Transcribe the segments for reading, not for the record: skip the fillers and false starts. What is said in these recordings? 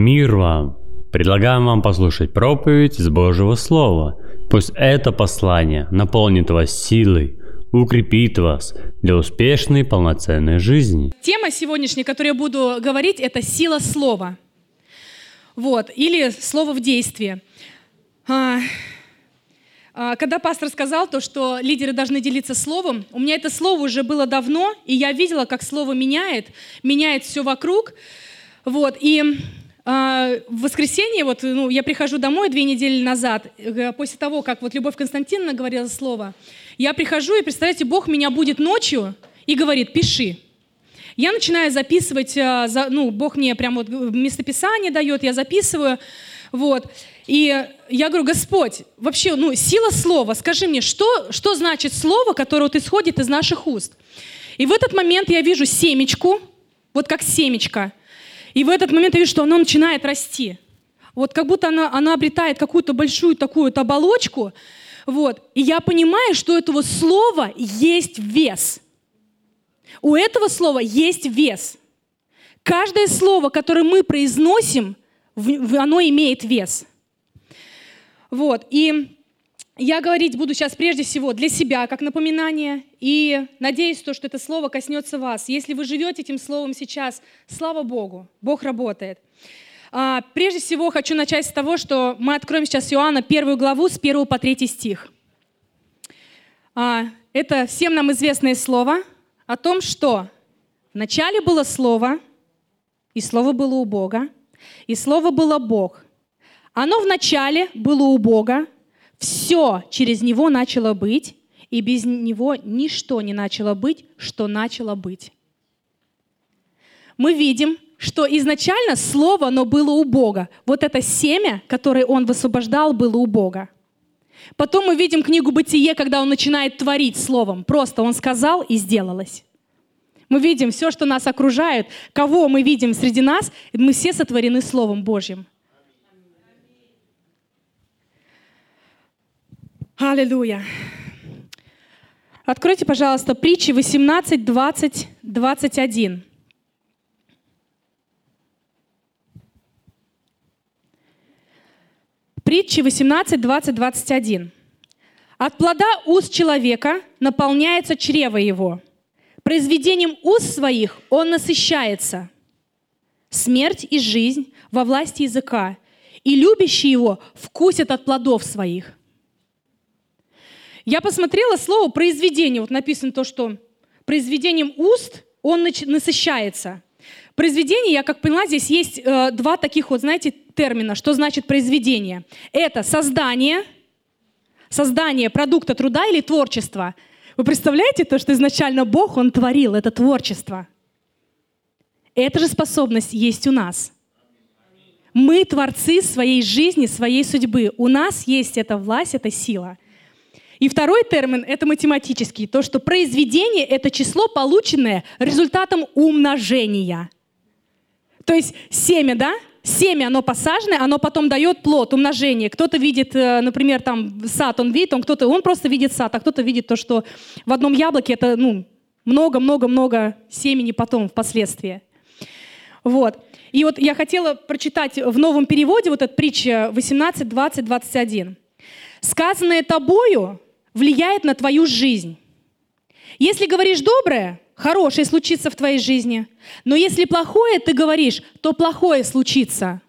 Мир вам! Предлагаем вам послушать проповедь из Божьего Слова. Пусть это послание наполнит вас силой, укрепит вас для успешной полноценной жизни. Тема сегодняшняя, которую я буду говорить, это сила слова. Или слово в действии. Когда пастор сказал то, что лидеры должны делиться словом, у меня это слово уже было давно, и я видела, как слово меняет все вокруг. И в воскресенье, я прихожу домой 2 недели назад, после того, как Любовь Константиновна говорила слово, я прихожу, и, представляете, Бог меня будет ночью и говорит: пиши. Я начинаю записывать, Бог мне прям местописание дает, я записываю, И я говорю: Господь, вообще, сила слова, скажи мне, что значит слово, которое исходит из наших уст? И в этот момент я вижу семечку, как семечко, и в этот момент я вижу, что оно начинает расти. Как будто она обретает какую-то большую такую оболочку, и я понимаю, что у этого слова есть вес. У этого слова есть вес. Каждое слово, которое мы произносим, оно имеет вес. И я говорить буду сейчас прежде всего для себя, как напоминание, и надеюсь, что это слово коснется вас. Если вы живете этим словом сейчас, слава Богу, Бог работает. Прежде всего хочу начать с того, что мы откроем сейчас Иоанна 1 главу с 1 по 3 стих. Это всем нам известное слово о том, что вначале было Слово, и Слово было у Бога, и Слово было Бог. Оно вначале было у Бога, все через Него начало быть, и без Него ничто не начало быть, что начало быть. Мы видим, что изначально Слово, оно было у Бога. Это семя, которое Он высвобождал, было у Бога. Потом мы видим книгу «Бытие», когда Он начинает творить Словом. Просто Он сказал, и сделалось. Мы видим все, что нас окружает, кого мы видим среди нас, мы все сотворены Словом Божьим. Аллилуйя. Откройте, пожалуйста, Притчи 18, 20, 21. Притчи 18, 20, 21. «От плода уст человека наполняется чрево его. Произведением уст своих он насыщается. Смерть и жизнь во власти языка, и любящие его вкусят от плодов своих». Я посмотрела слово «произведение». Написано то, что произведением уст он насыщается. Произведение, я как поняла, здесь есть 2 таких термина, что значит произведение. Это создание продукта труда или творчества. Вы представляете то, что изначально Бог, Он творил это творчество? Эта же способность есть у нас. Мы творцы своей жизни, своей судьбы. У нас есть эта власть, эта сила. И второй термин — это математический. То, что произведение — это число, полученное результатом умножения. То есть семя, Семя, оно посаженное, оно потом дает плод, умножение. Кто-то видит, например, сад, он просто видит сад, а кто-то видит то, что в одном яблоке это много-много-много семени потом, впоследствии. И я хотела прочитать в новом переводе эта притча 18, 20, 21. «Сказанное тобою влияет на твою жизнь. Если говоришь доброе, хорошее случится в твоей жизни. Но если плохое ты говоришь, то плохое случится».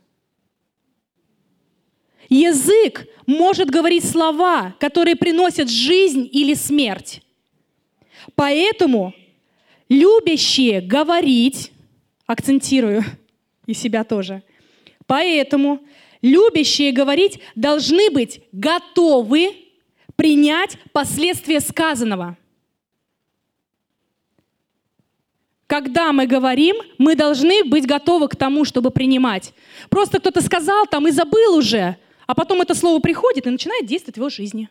Язык может говорить слова, которые приносят жизнь или смерть. Поэтому любящие говорить, акцентирую, и себя тоже, поэтому любящие говорить должны быть готовы принять последствия сказанного. Когда мы говорим, мы должны быть готовы к тому, чтобы принимать. Просто кто-то сказал и забыл уже, а потом это слово приходит и начинает действовать в его жизни.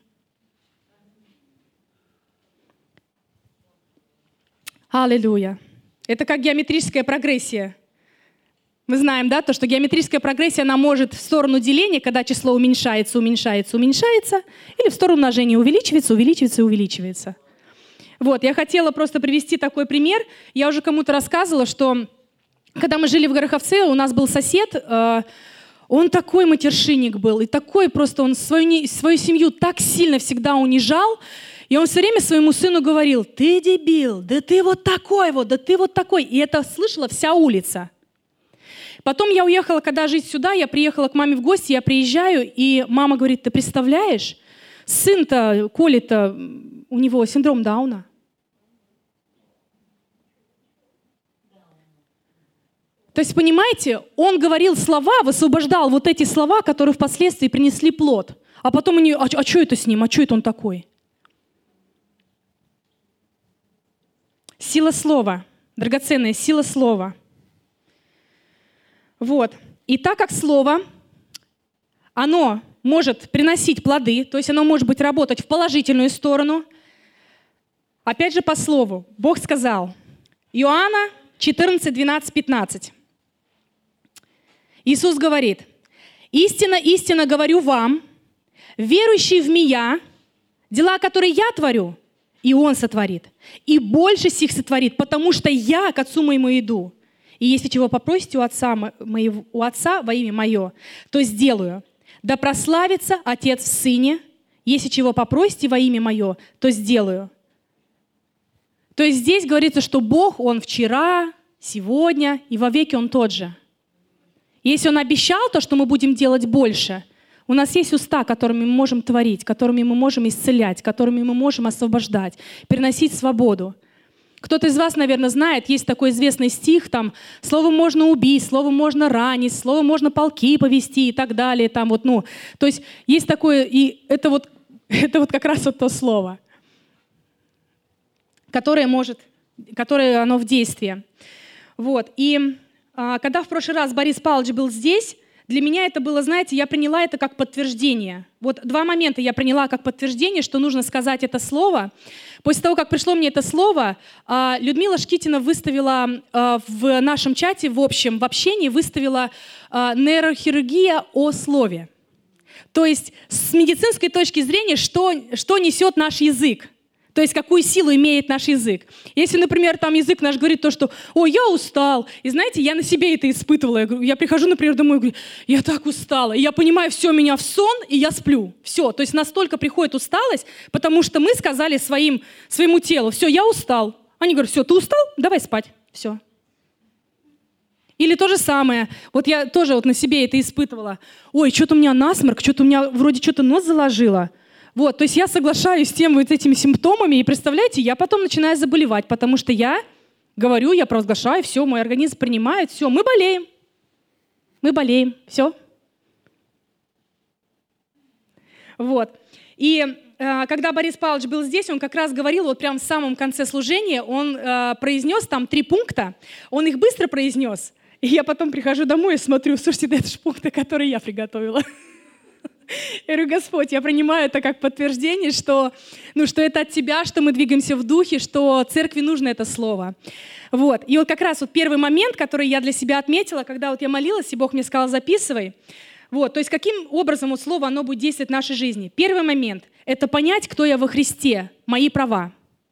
Аллилуйя. Это как геометрическая прогрессия. Мы знаем, то, что геометрическая прогрессия, она может в сторону деления, когда число уменьшается, или в сторону умножения увеличивается. Я хотела просто привести такой пример. Я уже кому-то рассказывала, что когда мы жили в Гороховце, у нас был сосед, он такой матершинник был, и такой просто, он свою семью так сильно всегда унижал, и он все время своему сыну говорил: ты дебил, да ты вот такой вот, да ты вот такой. И это слышала вся улица. Потом я уехала, когда жить сюда, я приехала к маме в гости, я приезжаю, и мама говорит: ты представляешь, сын-то, Коля-то, у него синдром Дауна. То есть, понимаете, он говорил слова, высвобождал вот эти слова, которые впоследствии принесли плод. А потом они: а что это с ним, а что это он такой? Сила слова, драгоценная сила слова. Вот. И так как слово, оно может приносить плоды, то есть оно может быть работать в положительную сторону, опять же по слову, Бог сказал, Иоанна 14, 12, 15. Иисус говорит: «Истинно, истинно говорю вам, верующий в Меня, дела, которые Я творю, и Он сотворит, и больше сих сотворит, потому что Я к Отцу Моему иду. И если чего попросите у Отца во имя Мое, то сделаю. Да прославится Отец в Сыне, если чего попросите во имя Мое, то сделаю». То есть здесь говорится, что Бог, Он вчера, сегодня и вовеки Он тот же. Если Он обещал то, что мы будем делать больше, у нас есть уста, которыми мы можем творить, которыми мы можем исцелять, которыми мы можем освобождать, переносить свободу. Кто-то из вас, наверное, знает, есть такой известный стих, там, словом можно убить, словом можно ранить, словом можно полки повести и так далее. Там вот, то есть есть такое, и это вот как раз вот то слово, которое оно в действии. Вот. И когда в прошлый раз Борис Павлович был здесь, для меня это было, знаете, я приняла это как подтверждение. Вот 2 момента я приняла как подтверждение, что нужно сказать это слово. После того, как пришло мне это слово, Людмила Шкитина выставила в нашем чате, в общении, выставила нейрохирургия о слове. То есть с медицинской точки зрения, что несет наш язык. То есть какую силу имеет наш язык. Если, например, там язык наш говорит то, что «Ой, я устал». И знаете, я на себе это испытывала. Я прихожу, например, домой и говорю: «Я так устала». И я понимаю, все, меня в сон, и я сплю. Все. То есть настолько приходит усталость, потому что мы сказали своему телу: «Все, я устал». Они говорят: «Все, ты устал? Давай спать». Все. Или то же самое. Вот я тоже вот на себе это испытывала. «Ой, что-то у меня насморк, что-то у меня вроде что-то нос заложило». Вот, то есть я соглашаюсь с тем вот этими симптомами, и представляете, я потом начинаю заболевать, потому что я говорю, я провозглашаю, все, мой организм принимает, все, мы болеем, все. Вот. И когда Борис Павлович был здесь, он как раз говорил, вот прямо в самом конце служения, он произнес там 3 пункта, он их быстро произнес, и я потом прихожу домой и смотрю: слушайте, это же пункты, которые я приготовила. Я говорю: Господь, я принимаю это как подтверждение, что это от Тебя, что мы двигаемся в духе, что церкви нужно это слово. Вот. И вот как раз вот первый момент, который я для себя отметила, когда вот я молилась, и Бог мне сказал: записывай. Вот. То есть каким образом вот слово, оно будет действовать в нашей жизни. Первый момент — это понять, кто я во Христе, мои права.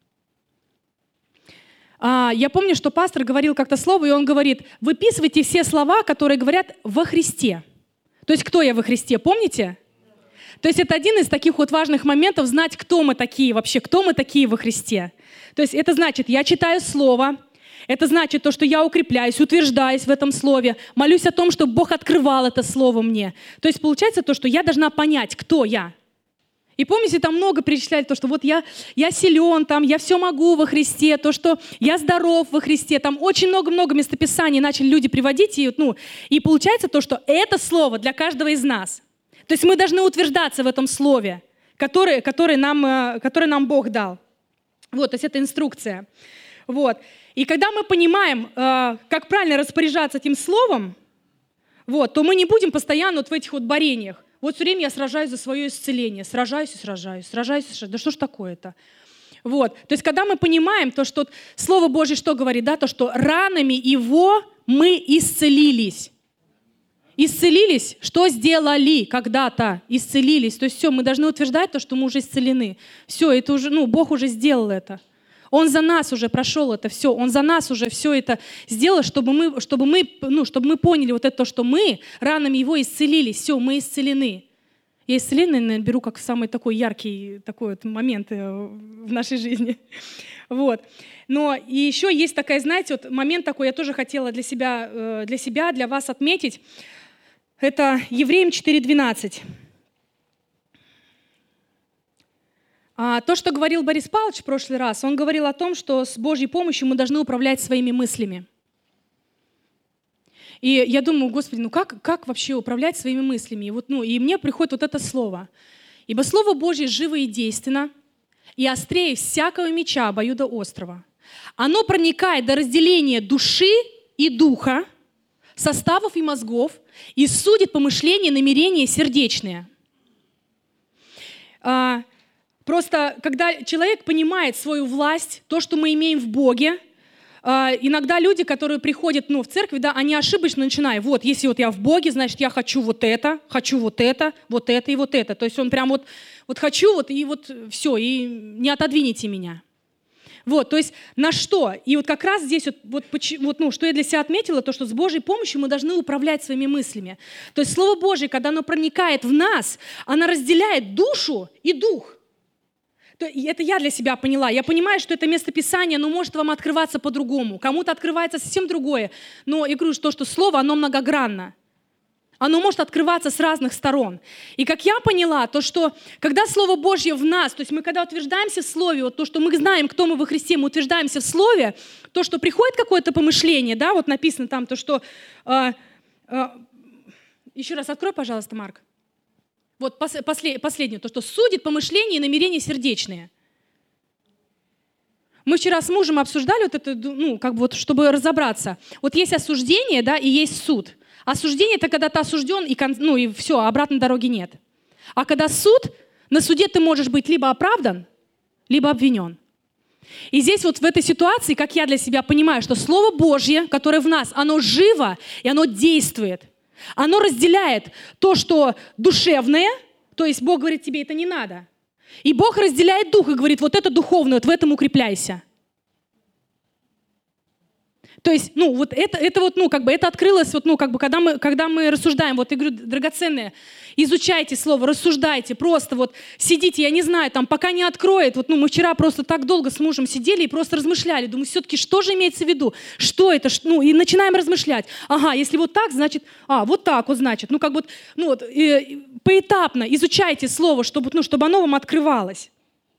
Я помню, что пастор говорил как-то слово, и он говорит: выписывайте все слова, которые говорят во Христе. То есть кто я во Христе, помните? То есть это один из таких вот важных моментов — знать, кто мы такие вообще, кто мы такие во Христе. То есть это значит, я читаю Слово, это значит то, что я укрепляюсь, утверждаюсь в этом Слове, молюсь о том, чтобы Бог открывал это Слово мне. То есть получается то, что я должна понять, кто я. И помните, там много перечисляли то, что вот я силен, там, я все могу во Христе, то, что я здоров во Христе. Там очень много-много местописаний начали люди приводить. И получается то, что это Слово для каждого из нас. То есть мы должны утверждаться в этом Слове, которое нам Бог дал. Вот, то есть это инструкция. Вот. И когда мы понимаем, как правильно распоряжаться этим Словом, вот, то мы не будем постоянно вот в этих вот борениях. Вот все время я сражаюсь за свое исцеление, сражаюсь. Да что ж такое-то? Вот. То есть когда мы понимаем то, что Слово Божье что говорит, да, то, что ранами Его мы исцелились. Исцелились, что сделали когда-то? Исцелились. То есть все, мы должны утверждать то, что мы уже исцелены. Все, это уже, Бог уже сделал это. Он за нас уже прошел это все, Он за нас уже все это сделал, чтобы мы поняли вот это, что мы ранами Его исцелились, все, мы исцелены. Я исцеление, наверное, беру как самый такой яркий такой вот момент в нашей жизни. Вот. Но и еще есть такая, знаете, вот момент такой, я тоже хотела для себя, для вас отметить. Это Евреям 4:12. То, что говорил Борис Павлович в прошлый раз, он говорил о том, что с Божьей помощью мы должны управлять своими мыслями. И я думаю, Господи, как вообще управлять своими мыслями? И мне приходит вот это слово. «Ибо Слово Божье живо и действенно, и острее всякого меча обоюдоострого. Оно проникает до разделения души и духа, составов и мозгов, и судит помышления, намерения сердечные». Просто когда человек понимает свою власть, то, что мы имеем в Боге, иногда люди, которые приходят в церковь, да, они ошибочно начинают. Вот, если вот я в Боге, значит, я хочу вот это и вот это. То есть он прям вот хочу, и вот все, и не отодвинете меня. Вот, то есть на что? И вот как раз здесь что я для себя отметила, то, что с Божьей помощью мы должны управлять своими мыслями. То есть Слово Божье, когда оно проникает в нас, оно разделяет душу и дух. Это я для себя поняла. Я понимаю, что это местописание, оно может вам открываться по-другому. Кому-то открывается совсем другое. Но я говорю, что Слово, оно многогранно. Оно может открываться с разных сторон. И как я поняла, то, что когда Слово Божье в нас, то есть мы когда утверждаемся в Слове, вот то, что мы знаем, кто мы во Христе, мы утверждаемся в Слове, то, что приходит какое-то помышление, да, вот написано там, то, что... Еще раз открой, пожалуйста, Марк. Вот последнее, то, что судит помышления и намерения сердечные. Мы вчера с мужем обсуждали вот это, чтобы разобраться. Вот есть осуждение, да, и есть суд. Осуждение — это когда ты осужден, и все, обратной дороги нет. А когда суд, на суде ты можешь быть либо оправдан, либо обвинен. И здесь вот в этой ситуации, как я для себя понимаю, что Слово Божье, которое в нас, оно живо и оно действует. Оно разделяет то, что душевное, то есть Бог говорит, тебе это не надо. И Бог разделяет дух и говорит, вот это духовное, вот в этом укрепляйся. То есть, это открылось, когда мы рассуждаем, вот я говорю, драгоценное, изучайте Слово, рассуждайте, просто сидите, я не знаю, пока не откроет, мы вчера просто так долго с мужем сидели и просто размышляли, думаю, все-таки, что же имеется в виду, что это, и начинаем размышлять, если вот так, значит, вот так вот, значит, поэтапно изучайте Слово, чтобы оно вам открывалось.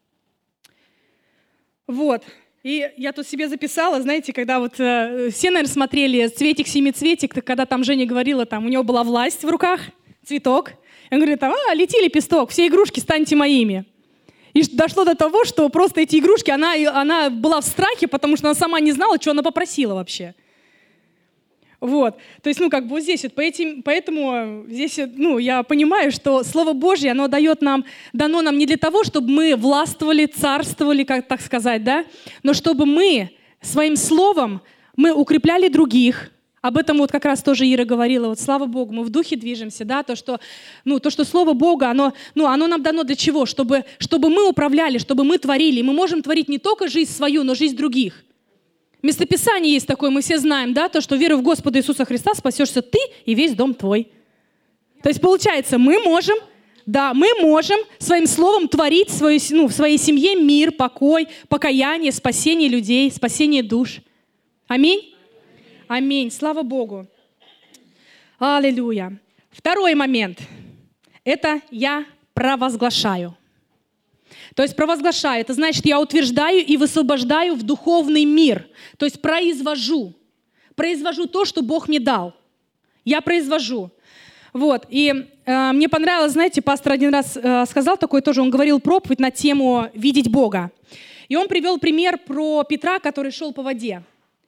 Вот. И я тут себе записала, знаете, когда все, наверное, смотрели «Цветик-семицветик», когда там Женя говорила, у него была власть в руках, цветок. Он говорит, лети лепесток, все игрушки станьте моими. И дошло до того, что просто эти игрушки, она была в страхе, потому что она сама не знала, что она попросила вообще. Вот, то есть, вот здесь поэтому здесь, я понимаю, что Слово Божье, оно дано нам не для того, чтобы мы властвовали, царствовали, как так сказать, да, но чтобы мы своим словом, мы укрепляли других. Об этом как раз тоже Ира говорила, слава Богу, мы в духе движемся, да, то, что Слово Бога, оно нам дано для чего? Чтобы мы управляли, чтобы мы творили, и мы можем творить не только жизнь свою, но жизнь других. Местописание есть такое, мы все знаем, да, то, что верой в Господа Иисуса Христа спасешься ты и весь дом твой. То есть, получается, мы можем своим словом творить в своей семье мир, покой, покаяние, спасение людей, спасение душ. Аминь? Аминь. Слава Богу. Аллилуйя. Второй момент. Это я провозглашаю. То есть провозглашаю, это значит, я утверждаю и высвобождаю в духовный мир. То есть произвожу то, что Бог мне дал. Я произвожу. Вот. И мне понравилось, знаете, пастор один раз сказал такой тоже, он говорил проповедь на тему «видеть Бога». И он привел пример про Петра, который шел по воде.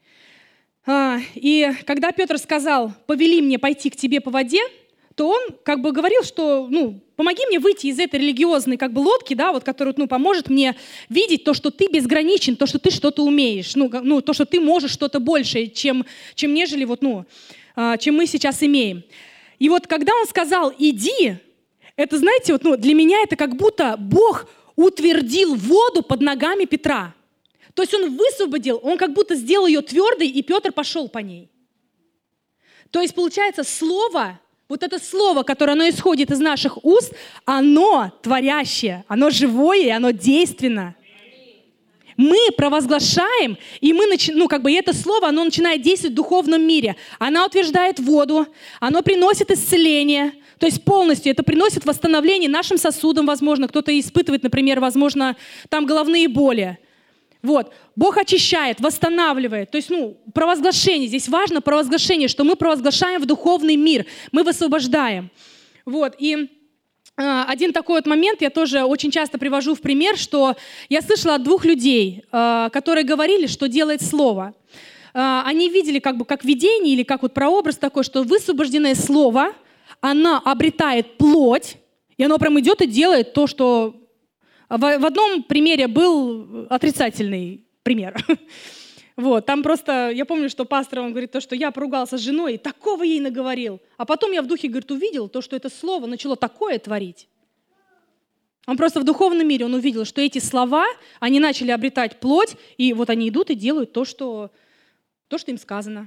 И когда Петр сказал, повели мне пойти к тебе по воде, то он говорил, что помоги мне выйти из этой религиозной лодки, да, которая поможет мне видеть то, что ты безграничен, то, что ты что-то умеешь, то, что ты можешь что-то большее, чем нежели чем мы сейчас имеем. И когда он сказал «иди», это, знаете, для меня это как будто Бог утвердил воду под ногами Петра. То есть он высвободил, он как будто сделал ее твердой, и Петр пошел по ней. То есть получается слово, вот это слово, которое оно исходит из наших уст, оно творящее, оно живое и оно действенно. Мы провозглашаем, и это слово, оно начинает действовать в духовном мире. Оно утверждает воду, оно приносит исцеление, то есть полностью это приносит восстановление нашим сосудам, возможно, кто-то испытывает, например, возможно, там головные боли. Вот. Бог очищает, восстанавливает. То есть, провозглашение. Здесь важно провозглашение, что мы провозглашаем в духовный мир, мы высвобождаем. Вот. И один такой вот момент я тоже очень часто привожу в пример, что я слышала от двух людей, которые говорили, что делает слово. Они видели как видение или как вот прообраз такой, что высвобожденное слово, оно обретает плоть, и оно прям идет и делает то, что... В одном примере был отрицательный пример. Вот, там просто, я помню, что пастор, он говорит, что я поругался с женой, и такого ей наговорил. А потом я в духе, говорит, увидел то, что это слово начало такое творить. Он просто в духовном мире, он увидел, что эти слова, они начали обретать плоть, и вот они идут и делают то, что им сказано.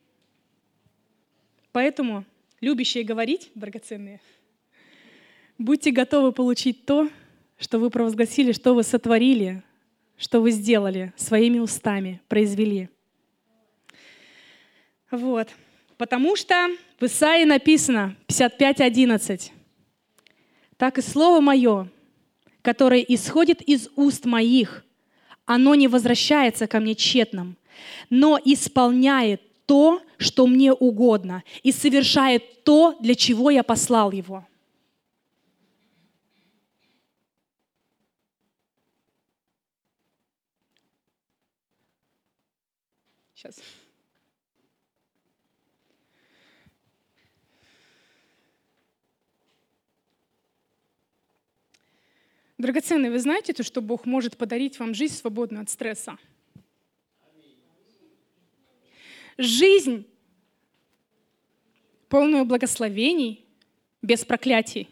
Поэтому, любящие говорить, драгоценные, будьте готовы получить то, что вы провозгласили, что вы сотворили, что вы сделали своими устами, произвели. Вот. Потому что в Исаии написано, 55:11, «Так и слово мое, которое исходит из уст моих, оно не возвращается ко мне тщетным, но исполняет то, что мне угодно, и совершает то, для чего я послал его». Сейчас. Драгоценные, вы знаете, что Бог может подарить вам жизнь, свободную от стресса? Жизнь, полную благословений, без проклятий.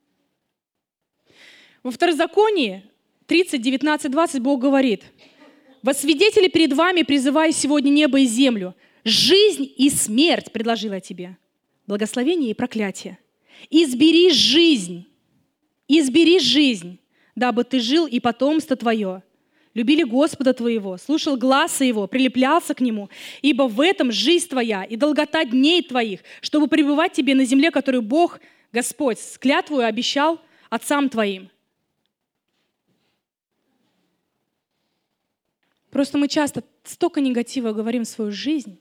Во Второзаконии 30, 19, 20 Бог говорит: «Во свидетели перед вами призываю сегодня небо и землю. Жизнь и смерть предложила тебе. Благословение и проклятие. Избери жизнь, дабы ты жил и потомство твое. Любили Господа твоего, слушал гласа Его, прилеплялся к Нему, ибо в этом жизнь твоя и долгота дней твоих, чтобы пребывать тебе на земле, которую Бог, Господь, с клятвою обещал отцам твоим». Просто мы часто столько негатива говорим в свою жизнь.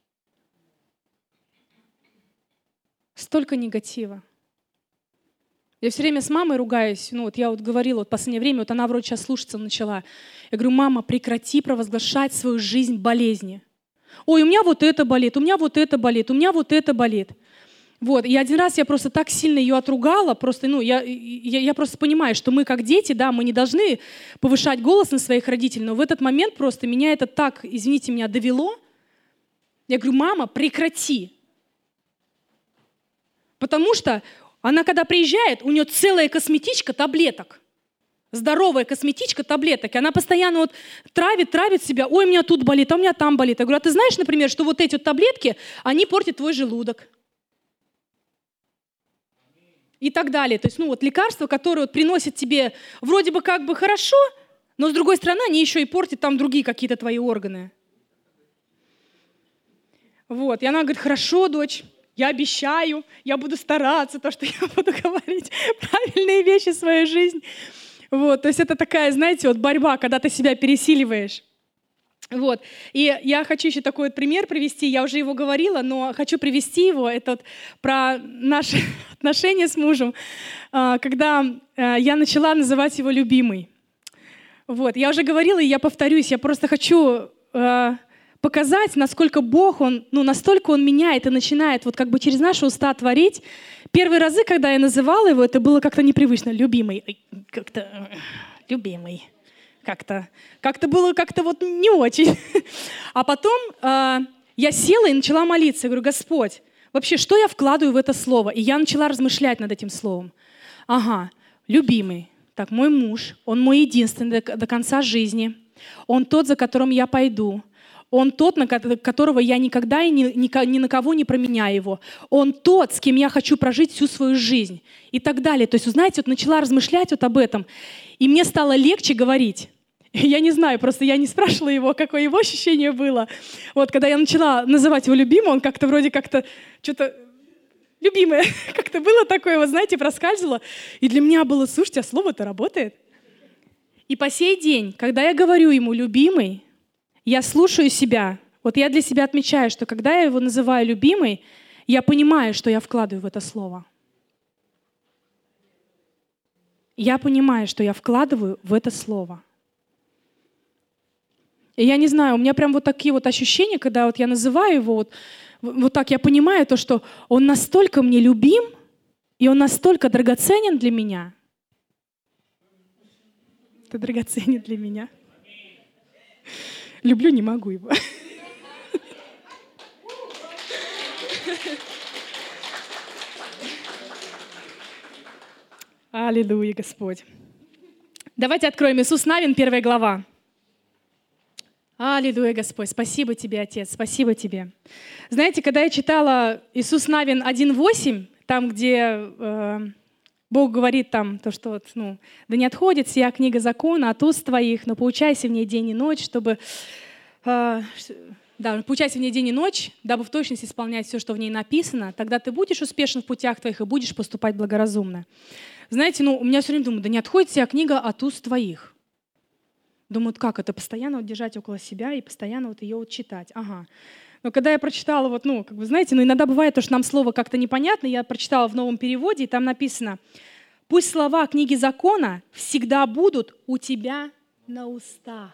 Столько негатива. Я все время с мамой ругаюсь. Я говорила, в последнее время, она вроде сейчас слушаться начала. Я говорю: мама, прекрати провозглашать свою жизнь болезни. Ой, у меня вот это болит, у меня вот это болит, у меня вот это болит. Вот. И один раз я просто так сильно ее отругала, я просто понимаю, что мы как дети, да, мы не должны повышать голос на своих родителей, но в этот момент просто меня это так, извините меня, довело. Я говорю: мама, прекрати. Потому что она, когда приезжает, у нее целая косметичка таблеток. Здоровая косметичка таблеток. И она постоянно травит себя. Ой, у меня тут болит, а у меня там болит. Я говорю: а ты знаешь, например, что вот эти таблетки, они портят твой желудок? И так далее. То есть, лекарства, которые приносят тебе вроде бы как бы хорошо, но с другой стороны, они еще и портят там другие какие-то твои органы. Вот. И она говорит: хорошо, дочь, я обещаю, я буду стараться, то, что я буду говорить правильные вещи в свою жизнь. Вот. То есть это такая, знаете, борьба, когда ты себя пересиливаешь. Вот. И я хочу еще такой пример привести, я уже его говорила, но хочу привести его, это про наши отношения с мужем, когда я начала называть его любимый. Вот. Я уже говорила, и я повторюсь, я просто хочу показать, насколько Бог, настолько Он меняет и начинает через наши уста творить. Первые разы, когда я называла его, это было как-то непривычно. Любимый, как-то любимый. Как-то было не очень. А потом я села и начала молиться. Я говорю: Господь, вообще, что я вкладываю в это слово? И я начала размышлять над этим словом. Ага, любимый. Так, мой муж, он мой единственный до конца жизни. Он тот, за которым я пойду. Он тот, на которого я никогда и ни на кого не променяю его. Он тот, с кем я хочу прожить всю свою жизнь. И так далее. То есть, знаете, вот начала размышлять вот об этом. И мне стало легче говорить. Я не знаю, просто я не спрашивала его, какое его ощущение было. Вот, когда я начала называть его любимым, он как-то вроде как-то что-то любимое. Как-то было такое, вот знаете, проскальзывало. И для меня было, слушайте, а слово-то работает. И по сей день, когда я говорю ему «любимый», я слушаю себя. Вот я для себя отмечаю, что когда я его называю любимый, я понимаю, что я вкладываю в это слово. Я понимаю, что я вкладываю в это слово. И я не знаю, у меня прям вот такие вот ощущения, когда вот я называю его, вот так я понимаю то, что он настолько мне любим, и он настолько драгоценен для меня. Ты драгоценен для меня. Люблю, не могу его. Аллилуйя, Господь. Давайте откроем Иисус Навин, 1 глава. Аллилуйя, Господь. Спасибо Тебе, Отец, спасибо Тебе. Знаете, когда я читала Иисус Навин 1:8, там, где Бог говорит там, то, что вот, да не отходит сия книга закона от уст твоих, но поучайся в ней день и ночь, чтобы... поучайся в ней день и ночь, дабы в точности исполнять все, что в ней написано, тогда ты будешь успешен в путях твоих и будешь поступать благоразумно. Знаете, у меня все время думаю, да не отходит сия книга от уст твоих. Думают, как это? Постоянно вот держать около себя и постоянно вот ее вот читать. Ага. Но когда я прочитала, знаете, иногда бывает, что нам слово как-то непонятно, я прочитала в новом переводе, и там написано: «Пусть слова книги закона всегда будут у тебя на устах.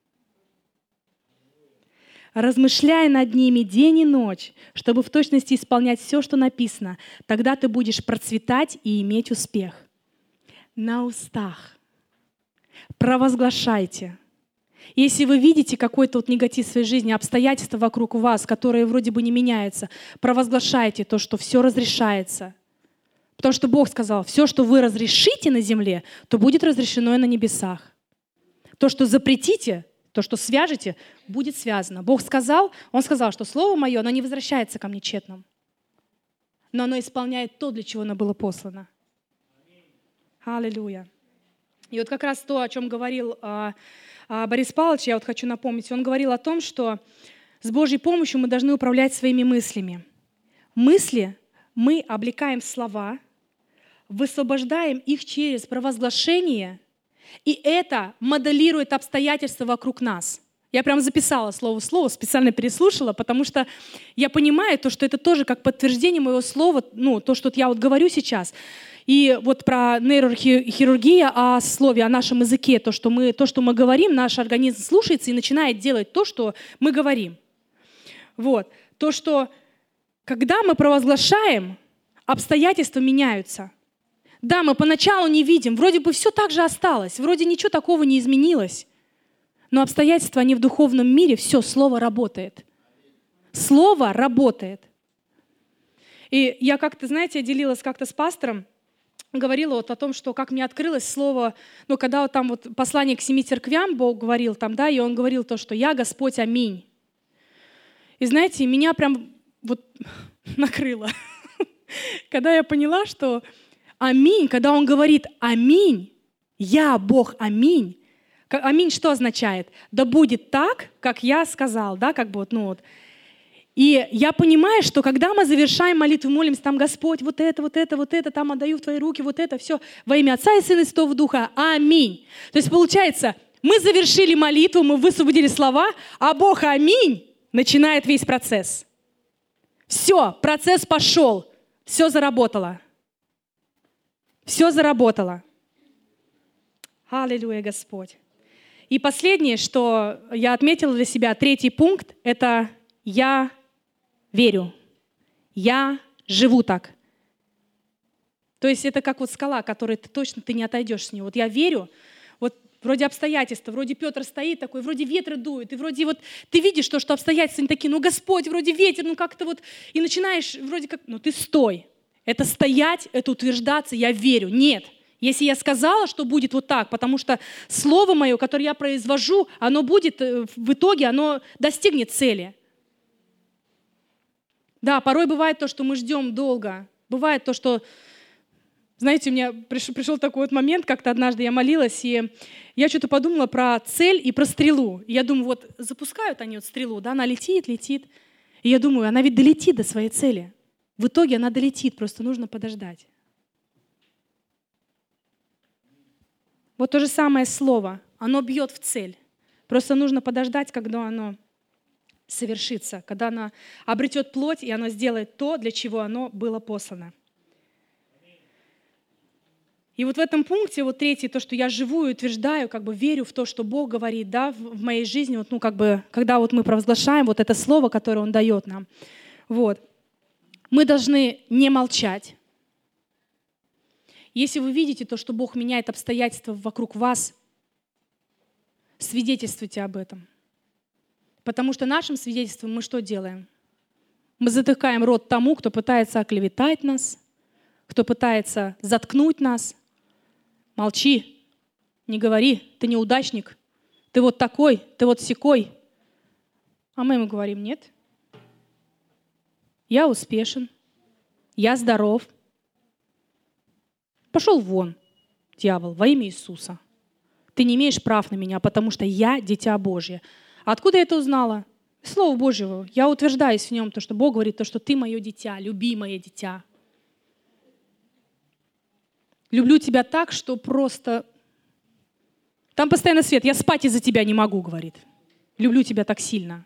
Размышляя над ними день и ночь, чтобы в точности исполнять все, что написано, тогда ты будешь процветать и иметь успех». На устах. Провозглашайте. Если вы видите какой-то негатив в своей жизни, обстоятельства вокруг вас, которые вроде бы не меняются, провозглашайте то, что все разрешается. Потому что Бог сказал, все, что вы разрешите на земле, то будет разрешено и на небесах. То, что запретите, то, что свяжете, будет связано. Бог сказал, Он сказал, что Слово Мое, оно не возвращается ко мне тщетным, но оно исполняет то, для чего оно было послано. Аллилуйя. И вот как раз то, о чем говорил Борис Павлович, я вот хочу напомнить. Он говорил о том, что с Божьей помощью мы должны управлять своими мыслями. Мысли мы облекаем в слова, высвобождаем их через провозглашение, и это моделирует обстоятельства вокруг нас. Я прям записала слово в слово, специально переслушала, потому что я понимаю то, что это тоже как подтверждение моего слова, то, что я вот говорю сейчас. И вот про нейрохирургию, о слове, о нашем языке, то, что мы говорим, наш организм слушается и начинает делать то, что мы говорим. Вот. То, что когда мы провозглашаем, обстоятельства меняются. Да, мы поначалу не видим, вроде бы все так же осталось, вроде ничего такого не изменилось. Но обстоятельства, они в духовном мире, все, слово работает. Слово работает. И я как-то, знаете, я делилась как-то с пастором, говорила вот о том, что как мне открылось слово, когда вот там вот послание к 7 церквям Бог говорил там, да, и Он говорил то, что «Я Господь, аминь». И знаете, меня прям вот накрыло, когда я поняла, что аминь, когда Он говорит аминь, я Бог, аминь. Аминь что означает? Да будет так, как я сказал, да, как бы вот. И я понимаю, что когда мы завершаем молитву, молимся, там, Господь, вот это, там отдаю в Твои руки, вот это, все, во имя Отца и Сына и Святого Духа, аминь. То есть получается, мы завершили молитву, мы высвободили слова, а Бог, аминь, начинает весь процесс. Все, процесс пошел, все заработало. Все заработало. Аллилуйя, Господь. И последнее, что я отметила для себя, 3 пункт, это «Я верю». Я живу так. То есть это как вот скала, которой ты не отойдешь с нее. Вот я верю, вот вроде обстоятельства, вроде Петр стоит такой, вроде ветры дуют, и вроде вот ты видишь то, что обстоятельства не такие, Господь, вроде ветер, как-то вот, и начинаешь вроде как, ты стой. Это стоять, это утверждаться, я верю. Нет, Если я сказала, что будет вот так, потому что слово мое, которое я произвожу, оно будет, в итоге оно достигнет цели. Да, порой бывает то, что мы ждем долго. Бывает то, что, знаете, у меня пришел такой вот момент, как-то однажды я молилась, и я что-то подумала про цель и про стрелу. И я думаю, вот запускают они вот стрелу, да, она летит. И я думаю, она ведь долетит до своей цели. В итоге она долетит, просто нужно подождать. Вот то же самое слово, оно бьет в цель. Просто нужно подождать, когда оно совершится, когда оно обретет плоть, и оно сделает то, для чего оно было послано. И вот в этом пункте, вот третье, то, что я живу и утверждаю, как бы верю в то, что Бог говорит, да, в моей жизни, вот, ну, как бы, когда вот мы провозглашаем вот это слово, которое Он дает нам, вот, мы должны не молчать. Если вы видите то, что Бог меняет обстоятельства вокруг вас, свидетельствуйте об этом. Потому что нашим свидетельством мы что делаем? Мы затыкаем рот тому, кто пытается оклеветать нас, кто пытается заткнуть нас. Молчи, не говори, ты неудачник, ты вот такой, ты вот сякой. А мы ему говорим, нет, я успешен, я здоров. Пошел вон, дьявол, во имя Иисуса. Ты не имеешь прав на меня, потому что я дитя Божье. А откуда я это узнала? Слово Божьего. Я утверждаюсь в нем, то, что Бог говорит, то, что ты мое дитя, любимое дитя. Люблю тебя так, что просто... Там постоянно свет. Я спать из-за тебя не могу, говорит. Люблю тебя так сильно.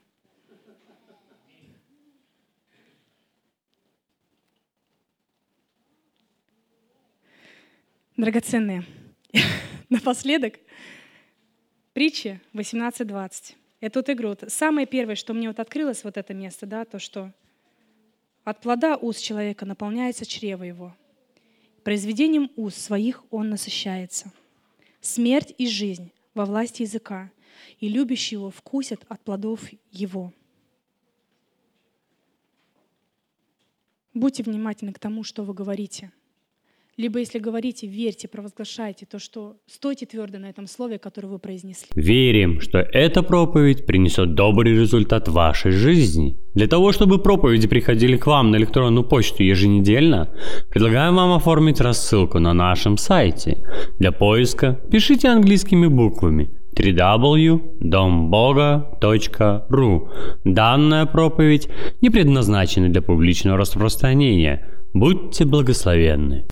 Драгоценные, напоследок, притча 18:20. Это вот игру. Самое первое, что мне вот открылось вот это место, да, то, что от плода уст человека наполняется чрево его. Произведением уст своих он насыщается. Смерть и жизнь во власти языка, и любящие его вкусят от плодов его. Будьте внимательны к тому, что вы говорите. Либо, если говорите, верьте, провозглашайте то, что стойте твердо на этом слове, которое вы произнесли. Верим, что эта проповедь принесет добрый результат в вашей жизни. Для того, чтобы проповеди приходили к вам на электронную почту еженедельно, предлагаем вам оформить рассылку на нашем сайте. Для поиска пишите английскими буквами www.domboga.ru. Данная проповедь не предназначена для публичного распространения. Будьте благословенны.